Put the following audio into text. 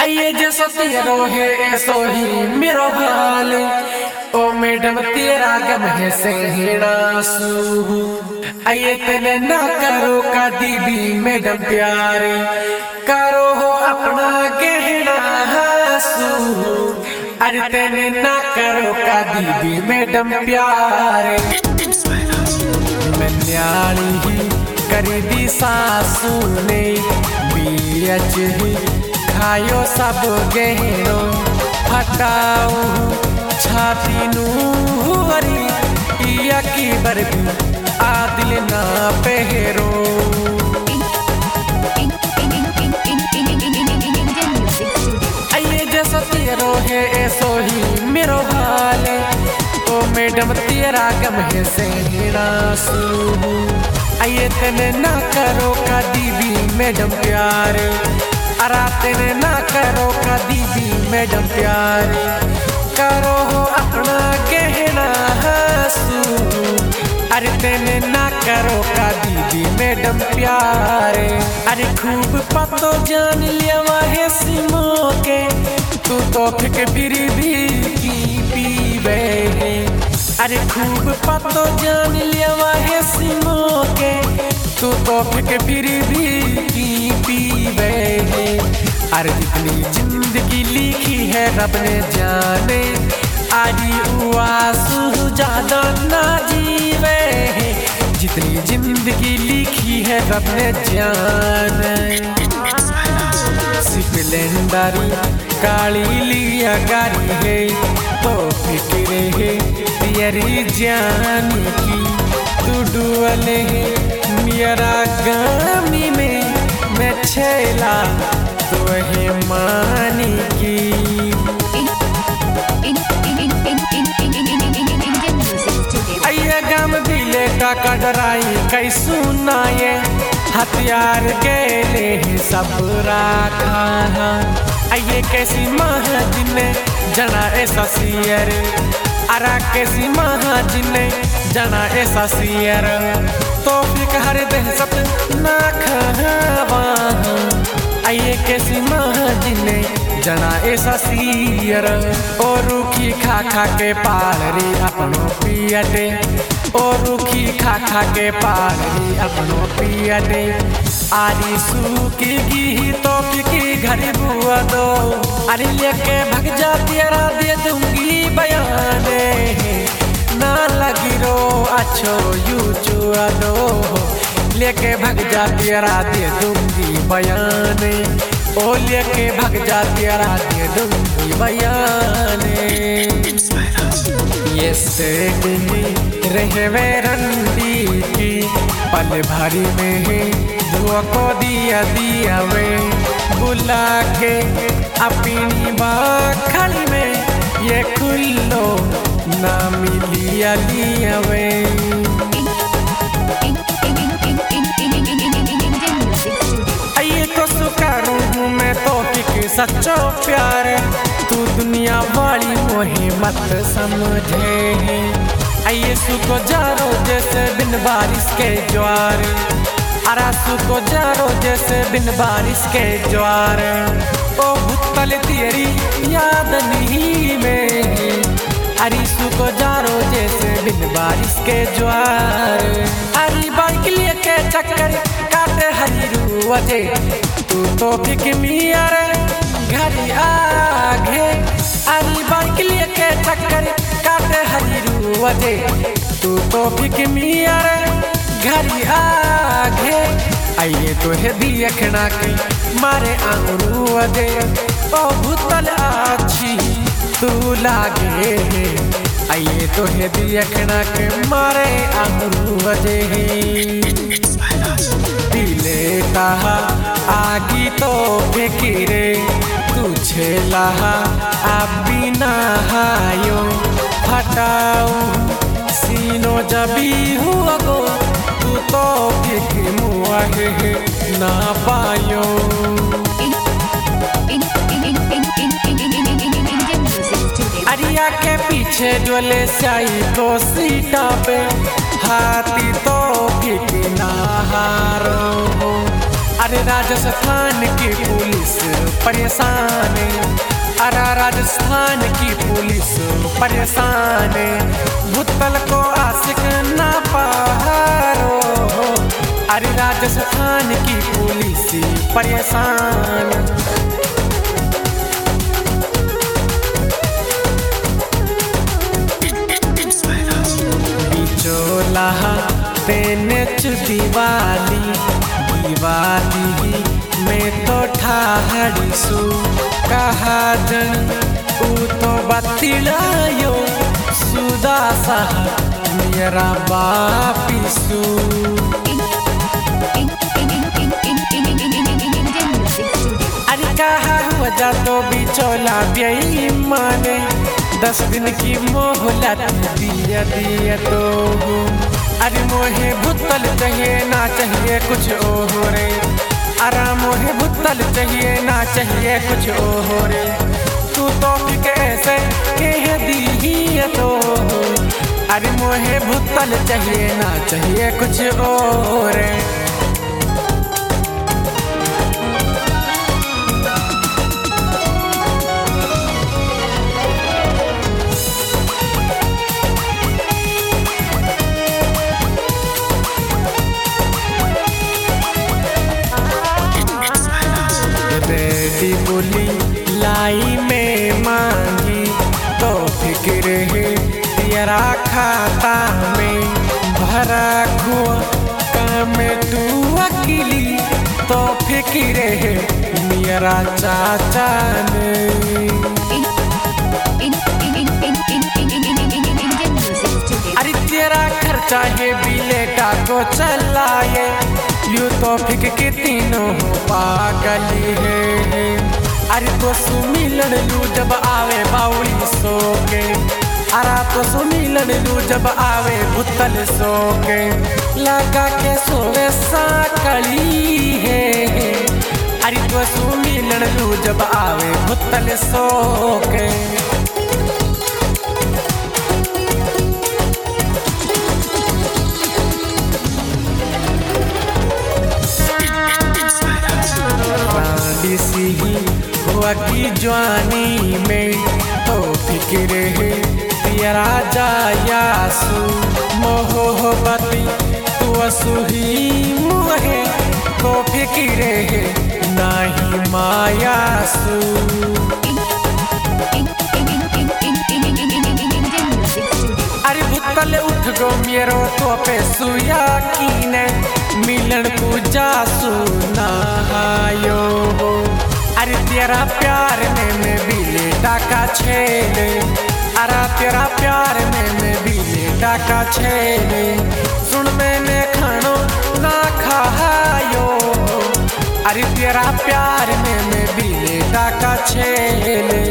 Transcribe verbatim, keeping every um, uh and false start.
आइए जैसो तेरो है ऐसो ही मेरो हाल। ओ मैडम तेरा गम है सहना सू। आइए तेने ना करो का दीदी मैडम प्यारे, करो हो अपना गहना हासू। अरे तेने ना करो का दीदी मैडम प्यारे, मैं न्याणी ही करी दी सासू ने बीएच ही खायो सब गहनो हटाऊ छाती नू हरी पिया की बरबी आदिल ना पहरो। आइए जैसो तेरो है ऐसो ही मेरो हाल। ओ मैडम तेरा गम है सहना सू। आइए तेने ना करो का दीदी मैडम प्यारे, अरा तेने ना करो का दीदी मैडम प्यारे, करो हो अपना गहना हासू। अरे तेने ना करो का दीदी मैडम प्यारे। अरे खूब पतो जान लिया है सिमो के, तू तो फिक फिर भी की पीवे है। अरे खूब पतो जान लिया है सिमो के, तू तो फिक फिर भी की पीवे है। अरे जितनी जिंदगी लिखी है रब ने जाने, आदि उआसू ज्यादा ना जीवे है। जितनी जिंदगी लिखी है रब ने जाने, सिपलेंदारी काली लिया गारी है तो फिक्रे है तेरी जान की। तू डुअले है मेरा गामी में, मैं छेला तो है मानी की। आइए गम दिले का कटराई कई सुनाए, हथियार के ले सब रखा। आइए कैसी महाजिन ने जना ऐसा सियर, अरा कैसी महाजिन ने जना ऐसा सियर, तो फिर हर देह सब ना खावा। आइए कैसी महाजिन ने जना ऐसा सियर, और रूखी खा खा के पाल रही अपनों पियटे, और रूखी खा खा के पाल रही अपनों पियटे। आरी सूखी की तो की घर बुआ दो, अरे लेके भग जा तेरा दे दूंगी बयाने, ना लगी रो अच्छो यू चुआ दो, लेके भग जा तेरा दे दूंगी बयाने। ओ लेके भग जा तेरा दे दूंगी बयाने। ये सेठ रहे वे रंडी की पल भारी में है दुआ को दिया दिया वे, बुला के अपनी बाखड़ी में ये खुल्लो ना मिलिया लिया वे। आइए तो सुकारूं हूँ मैं तो कि सच्चो प्यार, तू दुनिया वाली मोहे मत समझे। आइए सुको जारो जैसे बिन बारिश के ज्वार, अरा सुको जारो जैसे बिन बारिश के ज्वार। ओ भुतल तेरी याद नहीं में, अरे सुको जारो जैसे बिन बारिश के ज्वार। अरे बाइक लिए के चक्कर काटे हरी वजे, तू तो फिक मियार घर आगे। अरे बाइक लिए के चक्कर काटे हरी वजे, तू तो फिक मियार घर आगे। आइए तो है देखना के मारे आंगरू वजे, ओ भूतल अच्छी तू लागे। आइए तो है देखना के मारे आंगरू वजे, दिले कहा आगी तो फिकिरे तुझे लहा अब बिना हायो हटाऊ सीनो जबी हुआ गो, तू तो फिक मुआ है ना पायो। अरिया के पीछे डोले साई तो सीटा पे, हाथी तो फिक ना हारो। अरे राजस्थान की पुलिस परेशान है, अरे राजस्थान की पुलिस परेशान है, भुतल को आशिक ना पारो। अरे राजस्थान की पुलिस परेशान। बिचोला देने चु दिवाली, दिवाली में तो ठाहड़ी सु कहा जन ऊ तो बतिलायो सुदा सहा मेरा बापिसु। अरे कहा वजह तो बिचोला बेईमाने, दस दिन की मोहलत दिया दिया तो। अरे मोहे भुतल चाहिए ना चाहिए कुछ ओहरे, अरे मोहे भुतल चाहिए ना चाहिए कुछ ओहरे, तू तो फिर ऐसे कह दी तो। अरे मोहे भुतल चाहिए ना चाहिए कुछ ओहरे। रेडी बोली लाई में मांगी तो फिक्र है तेरा खाता में भरा खुआ काम तू अकेली तो फिक्र है मेरा चाचा ने। अरे तेरा खर्चा है बिलेटा को चलाए, यू तो फिक के तीनों पागल है। अरे तो सुमिलन लू जब आवे बाउली सो के, अरा तो सुमिलन लू जब आवे भुतल सो के, लगा के सोवे साकली है। अरे तो सुमिलन लू जब आवे भुतल सो के। सी हुआ की जवानी में तो फिक्र है तेरा जायासु, मोहब्बती तू असुही मुहे तो फिक्र है नाही मायासु। अरे भुतल उठ गो मेरो तो पे सुया कीने, मिलन पूजा सुनायो। अरे तेरा प्यार में मैं बिले डाका छेले, अरे तेरा प्यार में मैं बिले डाका छेले, सुन मैंने खानो ना खायो। अरे तेरा प्यार में मैं बिले डाका छेले।